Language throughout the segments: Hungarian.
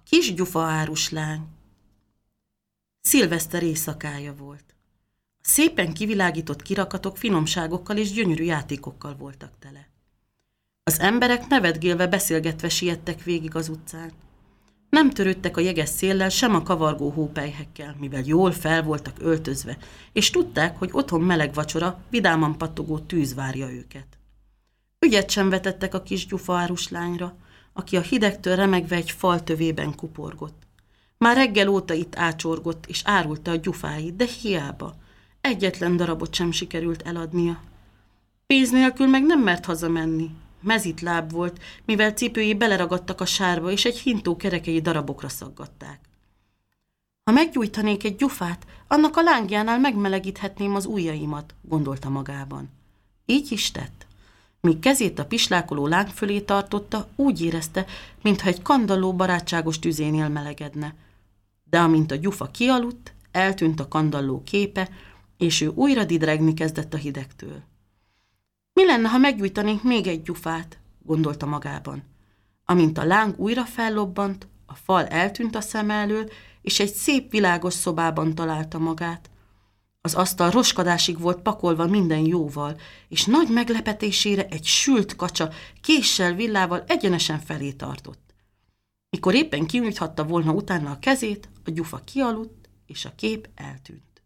Kis gyufaárus lány. Szilveszter éjszakája volt. A szépen kivilágított kirakatok finomságokkal és gyönyörű játékokkal voltak tele. Az emberek nevetgélve beszélgetve siettek végig az utcán. Nem törődtek a jeges széllel, sem a kavargó hópelyhekkel, mivel jól fel voltak öltözve, és tudták, hogy otthon meleg vacsora, vidáman pattogó tűz várja őket. Ügyet sem vetettek a kis gyufaárus lányra, aki a hidegtől remegve egy fal tövében kuporgott. Már reggel óta itt ácsorgott, és árulta a gyufáit, de hiába. Egyetlen darabot sem sikerült eladnia. Pénz nélkül meg nem mert hazamenni. Mezitláb volt, mivel cipői beleragadtak a sárba, és egy hintó kerekei darabokra szaggatták. Ha meggyújtanék egy gyufát, annak a lángjánál megmelegíthetném az ujjaimat, gondolta magában. Így is tett. Míg kezét a pislákoló láng fölé tartotta, úgy érezte, mintha egy kandalló barátságos tüzénél melegedne. De amint a gyufa kialudt, eltűnt a kandalló képe, és ő újra didregni kezdett a hidegtől. Mi lenne, ha meggyújtanénk még egy gyufát, gondolta magában. Amint a láng újra fellobbant, a fal eltűnt a szem elől, és egy szép világos szobában találta magát. Az asztal roskadásig volt pakolva minden jóval, és nagy meglepetésére egy sült kacsa késsel, villával egyenesen felé tartott. Mikor éppen kinyújthatta volna utána a kezét, a gyufa kialudt, és a kép eltűnt.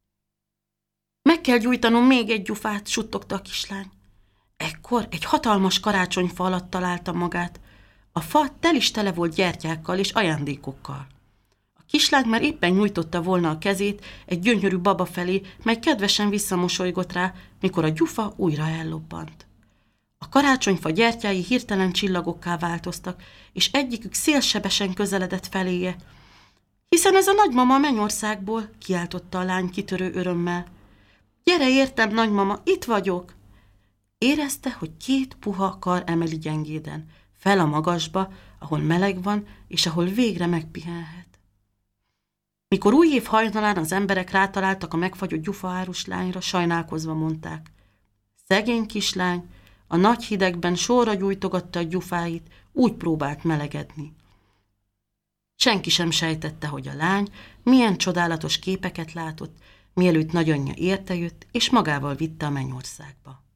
Meg kell gyújtanom még egy gyufát, suttogta a kislány. Ekkor egy hatalmas karácsonyfa alatt találta magát. A fa tel is tele volt gyertyákkal és ajándékokkal. A kislány már éppen nyújtotta volna a kezét egy gyönyörű baba felé, mely kedvesen visszamosolygott rá, mikor a gyufa újra ellobbant. A karácsonyfa gyertyái hirtelen csillagokká változtak, és egyikük szélsebesen közeledett feléje. Hiszen ez a nagymama a mennyországból, kiáltotta a lány kitörő örömmel. Gyere értem, nagymama, itt vagyok! Érezte, hogy két puha kar emeli gyengéden, fel a magasba, ahol meleg van, és ahol végre megpihenhet. Mikor új év hajnalán az emberek rátaláltak a megfagyott gyufaárus lányra, sajnálkozva mondták. Szegény kislány a nagy hidegben sorra gyújtogatta a gyufáit, úgy próbált melegedni. Senki sem sejtette, hogy a lány milyen csodálatos képeket látott, mielőtt nagyanyja érte jött, és magával vitte a mennyországba.